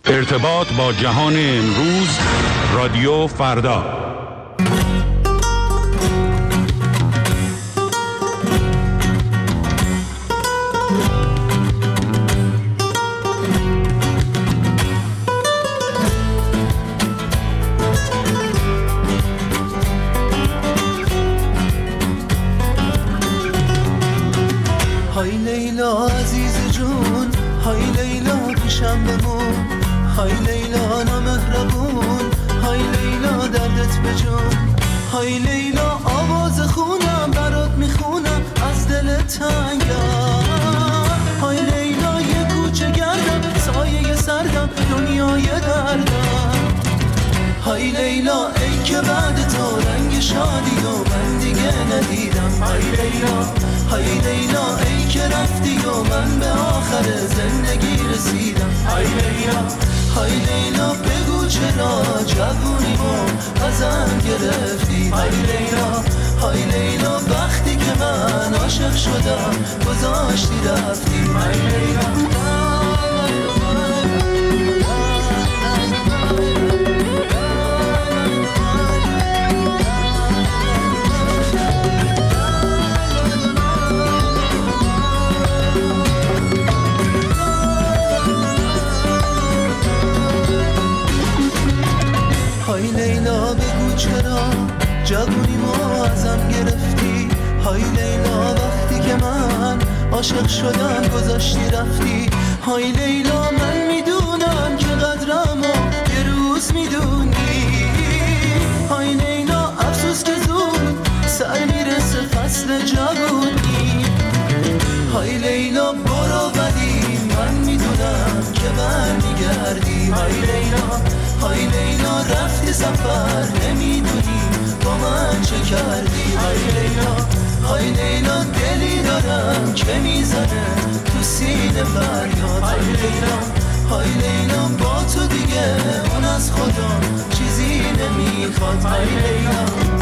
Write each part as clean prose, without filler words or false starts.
ارتباط با جهان امروز، رادیو فردا. های لیلا عزیز جون، های لیلا پیشم بمون، های لیلا نامهربون، های لیلا دردت بجون، های لیلا آواز خونم برات میخونم از دل تنگم، های لیلا یه کوچه گردم سایه سردم دنیای دردم، های لیلا ای که بعد تو رنگ شادی و من دیگه ندیدم، های لیلا های لیلا ای که رفتی و من به آخر زندگی رسیدم، های لیلا های لیلا بگو چرا جوونیمو ازم گرفتی، های لیلا های لیلا وقتی که من عاشق شدم گذاشتی رفتی، های لیلا. های لیلا بگو چرا جوونیمو ازم گرفتی، های لیلا وقتی که من عاشق شدم گذاشتی رفتی، های لیلا من میدونم که قدرمو یه روز میدونی، های لیلا افسوس که زود سر میرسه فصل جوونی، های لیلا برو ولی من میدونم که برمیگردی، های لیلا های لیلا رفتی سفر نمیدونی با من چه کردی، های لیلا های لیلا دلی دارم که میزنه تو سینه فریاد، های لیلا های لیلا با تو دیگه اون از خدا چیزی نمیخواد، های لیلا.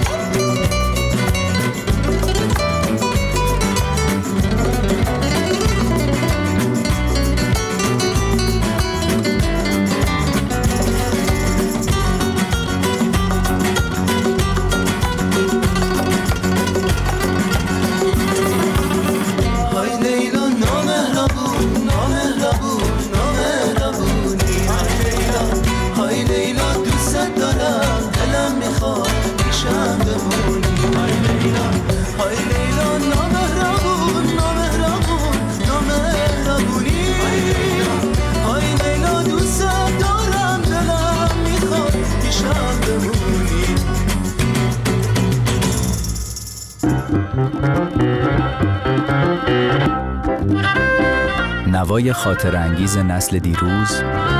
نوای خاطرانگیز نسل دیروز،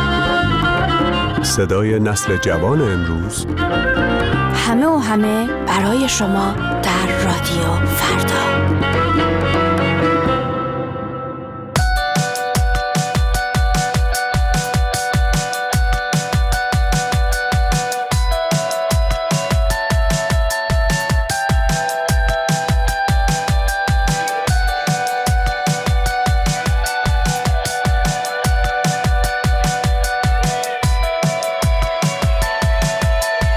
صدای نسل جوان امروز، همه و همه برای شما در رادیو فردا.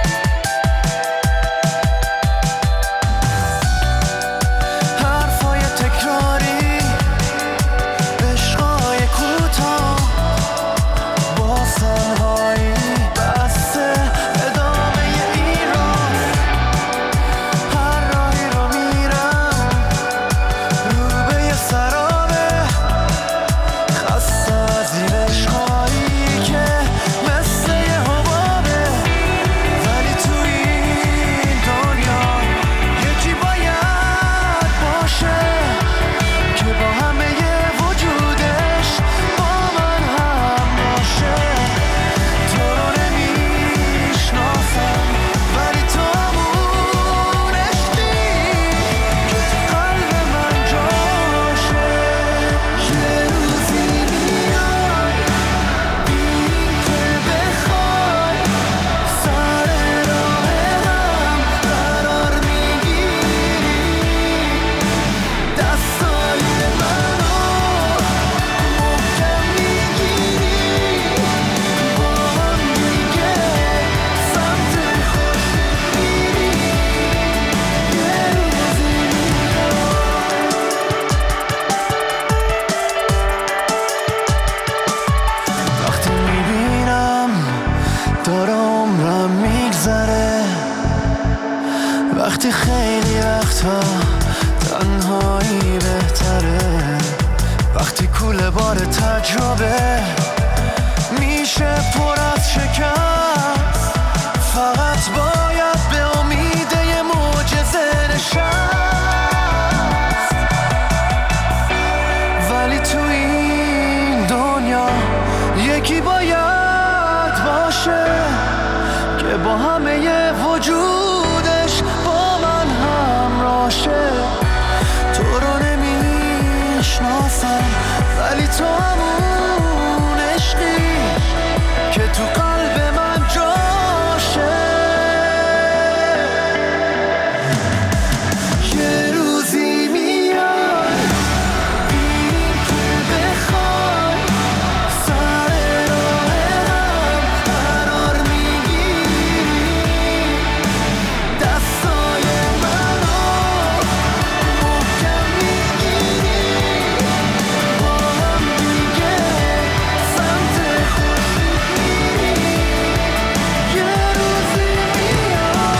حرفای یکی باید باشه که با همه وجودش با من همراشه. تو رو نمیشناسم ولی تو همون عشقی که تو قلب من جاشه. یه روزی میاد این که بخوای سر راه هم قرار میگیری، دستای منو محکم میگیری، با هم دیگه سمت خورشید میری. یه روزی میاد.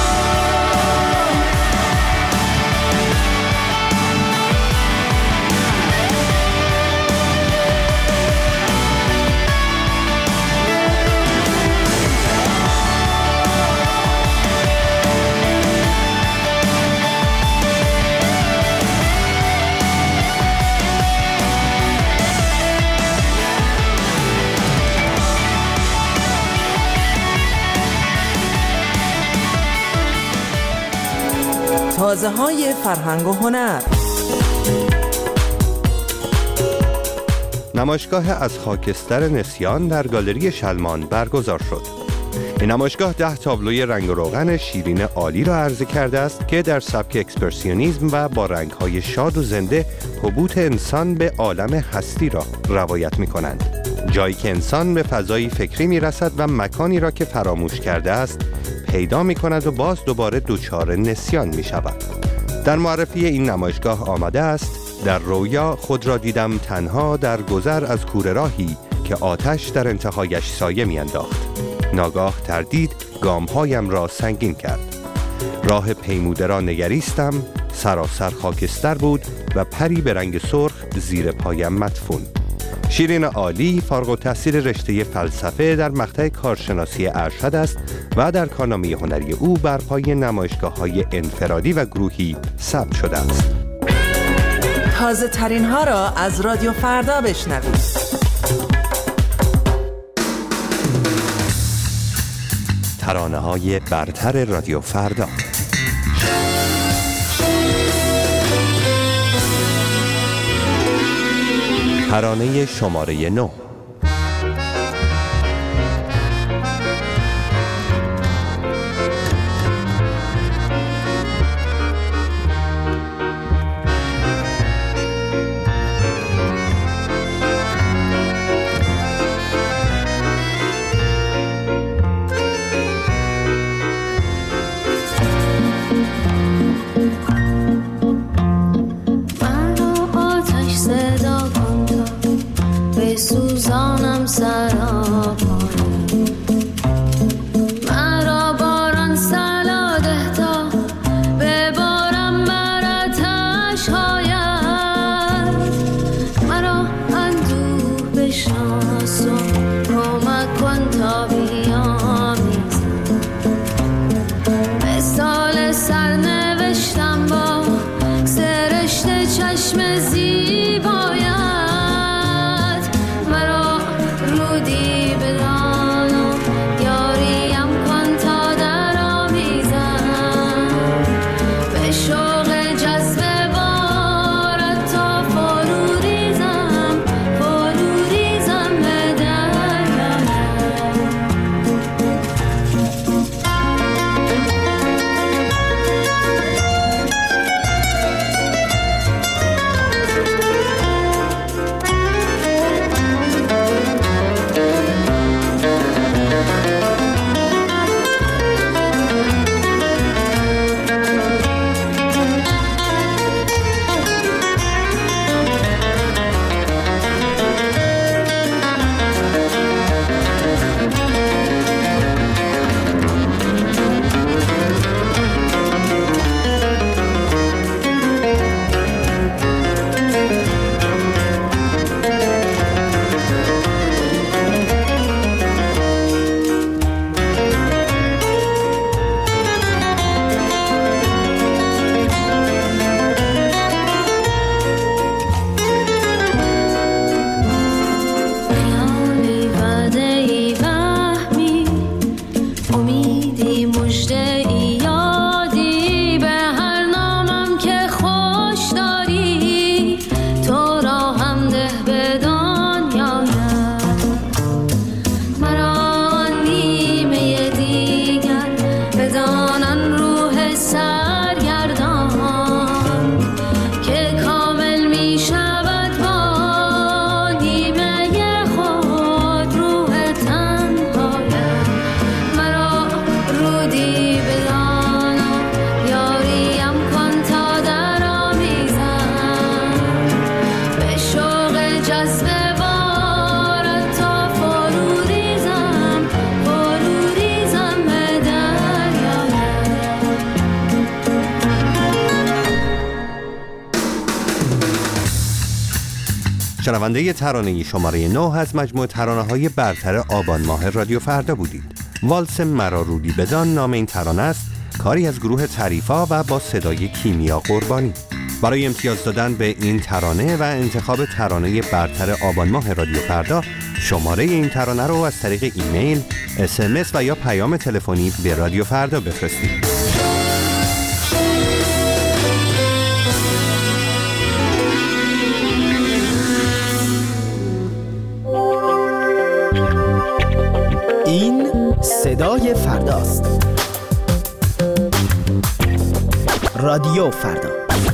تازه های فرهنگ و هنر. نمایشگاه از خاکستر نسیان در گالری شلمان برگزار شد. این نمایشگاه 10 تابلوی رنگ و روغن شیرین عالی را عرضه کرده است که در سبک اکسپرسیونیسم و با رنگ‌های شاد و زنده حبوط انسان به عالم هستی را روایت می‌کنند. جایی که انسان به فضایی فکری می‌رسد و مکانی را که فراموش کرده است پیدا می‌کند و باز دوباره دچار نسیان می‌شود. در معرفی این نمایشگاه آمده است: در رویا خود را دیدم تنها در گذر از کوره راهی که آتش در انتهایش سایه می‌انداخت. ناگاه تردید گام‌هایم را سنگین کرد. راه پیموده را نگریستم، سراسر خاکستر بود و پری به رنگ سرخ زیر پایم مدفون. شیرین عالی فارغ التحصیل رشته فلسفه در مقطع کارشناسی ارشد است و در کارنامه هنری او بر پای نمایشگاه‌های انفرادی و گروهی ثبت شده است. تازه ترین ها را از رادیو فردا بشنوید. ترانه‌های برتر رادیو فردا. ترانه شماره 9. سوزانم سراپای مرا باران سلاده تا ببارم مراتش هایت مرا اندوه بشناس و کمک کن تا بیامیزم مثال سرنوشتم با سرشت چشم زیبایم رودی به شنونده ترانه شماره 9 از مجموعه ترانه‌های برتر آبان ماه رادیو فردا بودید. والس مرا رودی بدان نام این ترانه است، کاری از گروه طریفا و با صدای کیمیا قربانی. برای امتیاز دادن به این ترانه و انتخاب ترانه برتر آبان ماه رادیو فردا، شماره این ترانه رو از طریق ایمیل، SMS و یا پیام تلفنی به رادیو فردا بفرستید. این صدای فرداست. رادیو فردا.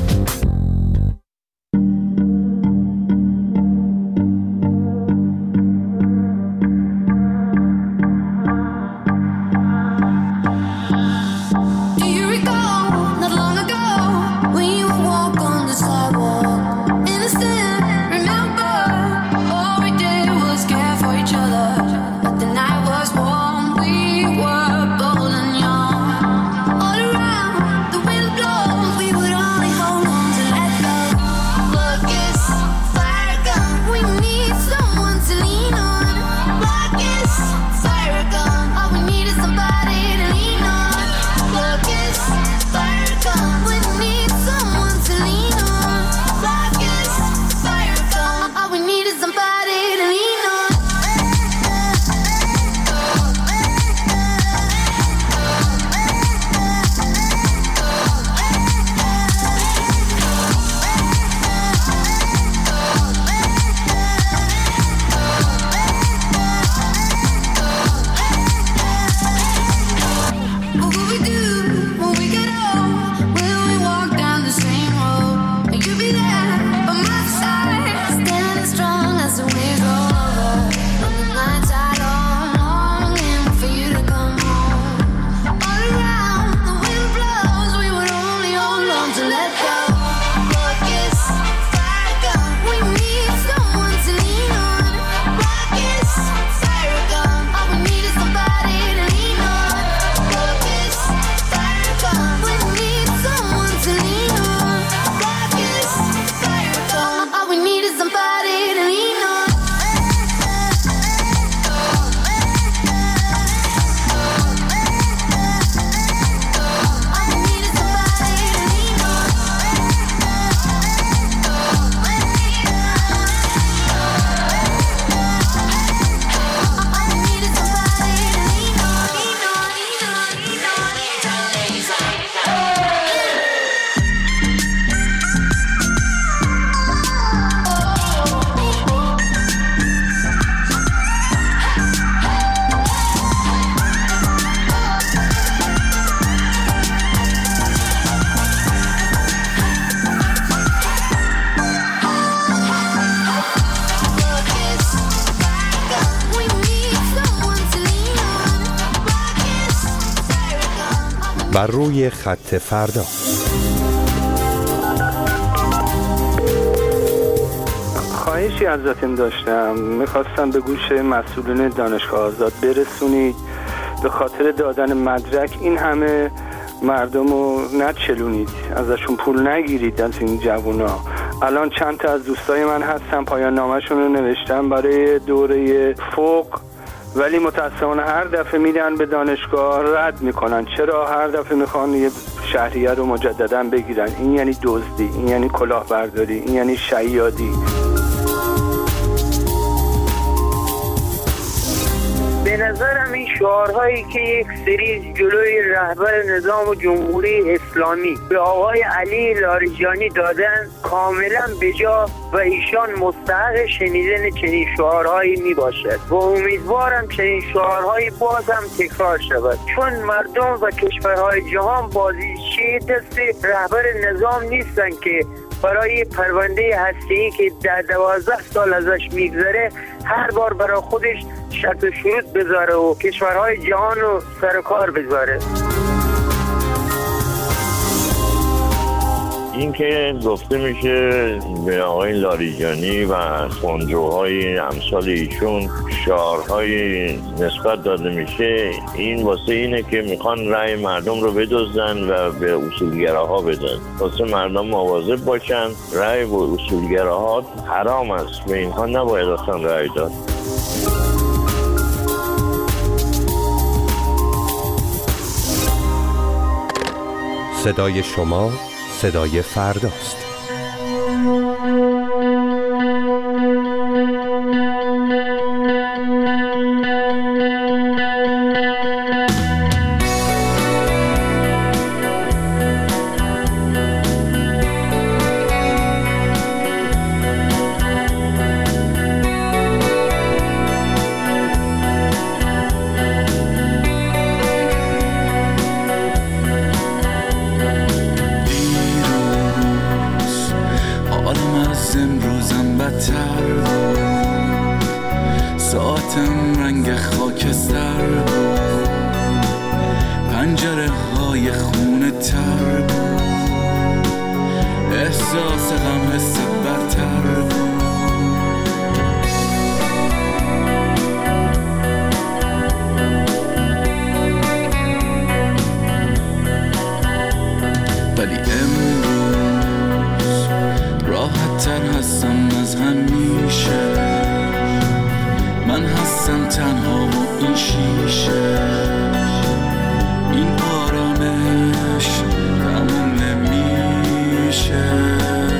بر روی خط فردا. خواهشی ازتون داشتم، میخواستم به گوش مسئولین دانشگاه آزاد برسونید به خاطر دادن مدرک این همه مردم رو نچلونید، ازشون پول نگیرید از این جوونا. الان چند تا از دوستای من هستن پایان نامه‌شون رو نوشتن برای دوره فوق، ولی متاسفانه هر دفعه میدن به دانشگاه رد میکنن. چرا هر دفعه میخوان یه شهریه رو مجددا بگیرن؟ این یعنی دزدی، این یعنی کلاهبرداری، این یعنی شیادی. به نظرم این شعارهایی که یک سری جلوی رهبر نظام جمهوری اسلامی به آقای علی لاریجانی دادن کاملا بجا و ایشان مستحق شنیدن چنین شعارهایی می باشد و امیدوارم چنین شعارهایی باز هم تکرار شود، چون مردم و کشورهای جهان بازیچه دست رهبر نظام نیستن که برای پرونده هسته‌ای که در 12 سال ازش میگذره هر بار برای خودش شرط و شروط بذاره و کشورهای جهان رو سر کار بذاره. این که گفته میشه به آقای لاریجانی و خسروهای امثال ایشون شعارهای نسبت داده میشه، این واسه اینه که میخوان رأی مردم رو بدزدن و به اصولگراها بدن. واسه مردم مواظب باشن، رأی به اصولگراها حرام است، به اینها نباید اصلا رأی داد. صدای شما صدای فرداست. ساعتم رنگ خاکستر بود، پنجره های خونه تر بود، احساس غم حس برتر بود. ولی امروز راحت تر هستم از همیشه، من هستم تنها و این شیشه، این آرامش تموم نمیشه.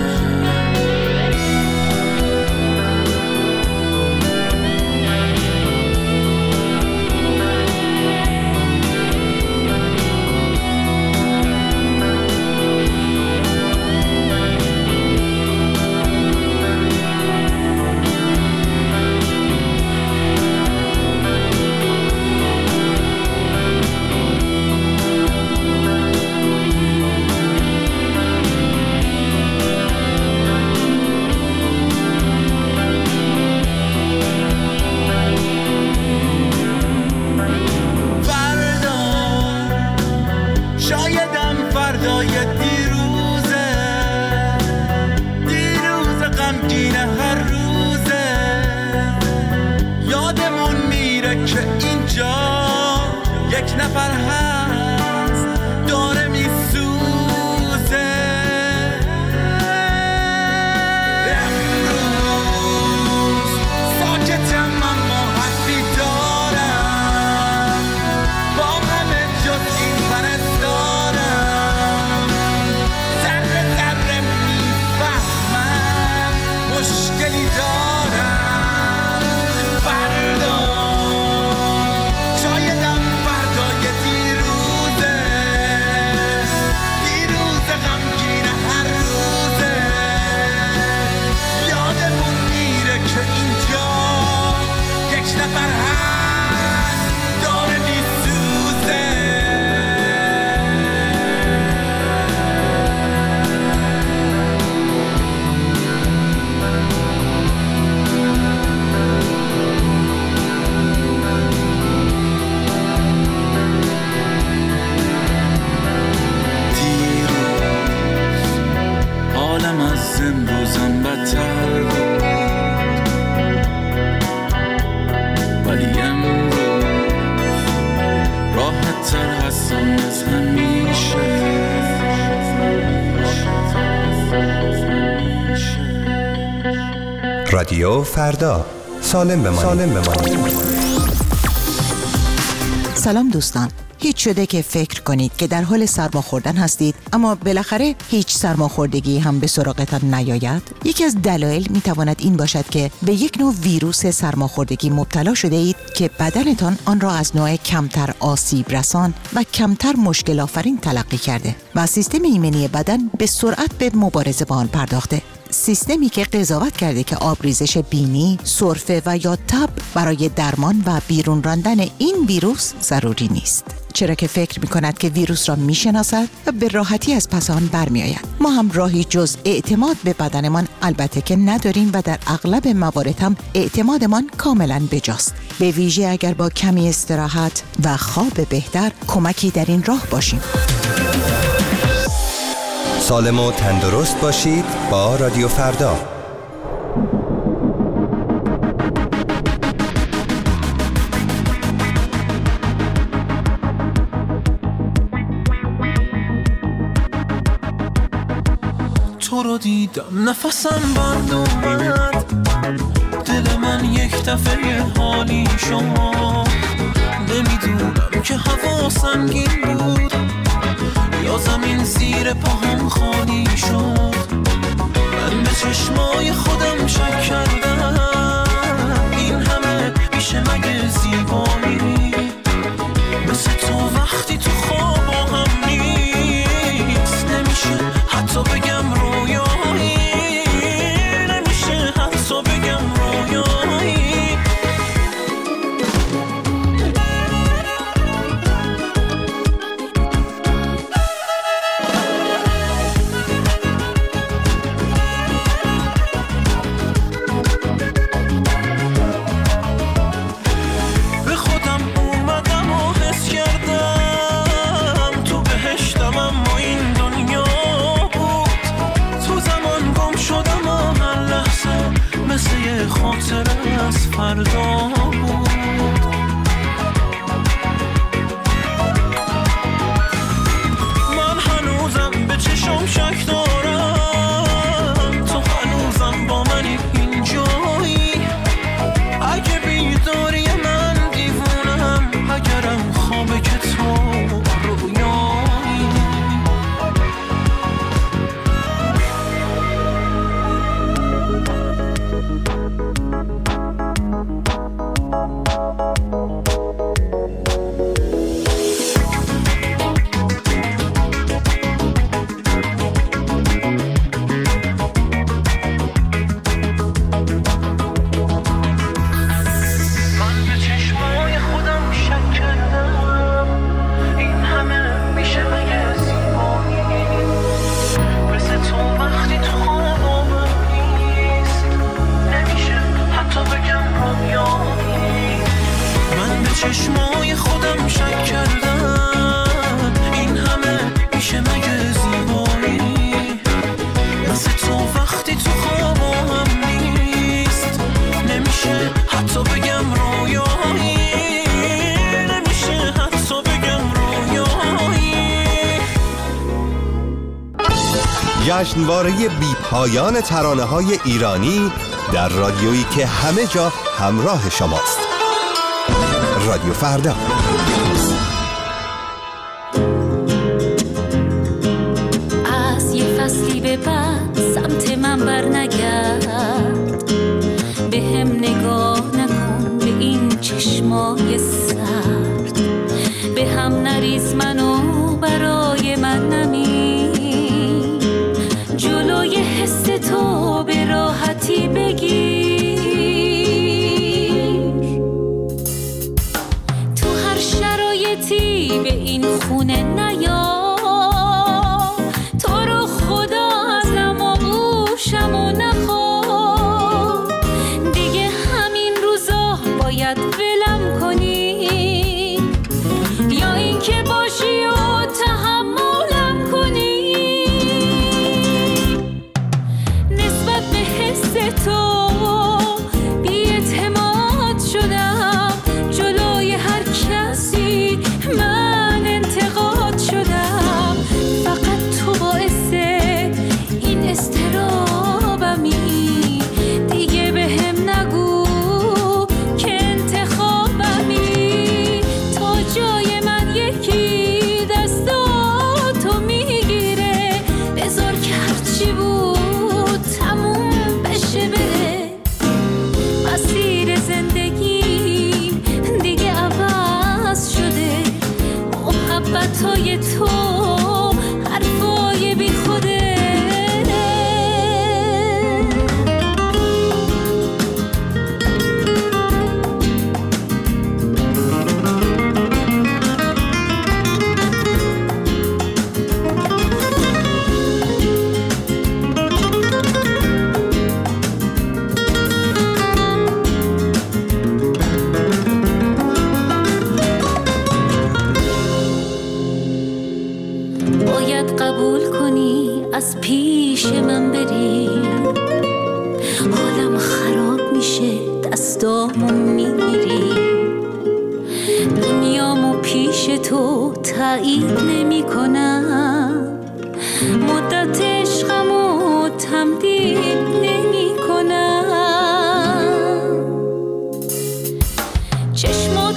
رادیو فردا، سالم بمانید. سلام دوستان. هیچ شده که فکر کنید که در حال سرماخوردن هستید اما بالاخره هیچ سرماخوردگی هم به سراغتان نیاید؟ یکی از دلایل میتواند این باشد که به یک نوع ویروس سرماخوردگی مبتلا شده اید که بدنتان آن را از نوع کمتر آسیب رسان و کمتر مشکل آفرین تلقی کرده و سیستم ایمنی بدن به سرعت به مبارزه با آن پرداخته. سیستمی که قضاوت کرده که آبریزش بینی، سرفه و یا تب برای درمان و بیرون راندن این ویروس ضروری نیست. چرا که فکر می‌کند که ویروس را می‌شناسد و به راحتی از پس آن برمی‌آید. ما هم راهی جز اعتماد به بدنمان البته که نداریم و در اغلب موارد هم اعتمادمان کاملاً بجاست. به ویژه اگر با کمی استراحت و خواب بهتر کمکی در این راه باشیم. سالم و تندرست باشید با رادیو فردا. تو رو دیدم نفسم بند اومد، دل من یک دفعه حالی شد. نمیدونم که هوا سنگین بود یا زمین زیر پاهم خالی شد. من به چشمای خودم شک کردم، این همه میشه مگه زیبایی؟ مثل تو وقتی تو خواب هم نیست، نمیشه حتی بگم رویایی، نمیشه حتی بگم رویایی. خاطره از فردا بود. من هنوزم به چشم شک دارم، تو هنوزم با منی اینجایی. اگه بیداری من دیوونم، اگرم خوابه که تو رویایی. چشمای خودم شک کردم، این همه میشه مگه زیبایی؟ مثل تو وقتی تو خوابم نیست، نمیشه حتی بگم رویایی، نمیشه حتی بگم رویایی. جشنواره بی پایان ترانه‌های ایرانی در رادیویی که همه جا همراه شماست. رادیو فردا. از یه فصلی به بعد سمت من بر نگرد، به هم نگاه نکن به این چشمای سرد، به هم نریز منو برای من نمی، جلوی حس تو به راحتی بگیر. به این خونه نیا، تو رو خدا ازم آغوشم و نخوا، دیگه همین روزا باید ولم کنی، یا این که باشی و تحملم کنی. نسبت به حس تو بی‌اعتماد شدم، جلوی هر کسی من انتقاد شدم، فقط تو باعث این استرابمی، دیگه به هم نگو که انتخابمی. پیش من بری، حالم خراب میشه دستامو میگیری، دنیامو پیش تو تایید نمی کنم، مدت عشقمو تمدید نمی کنم. چشم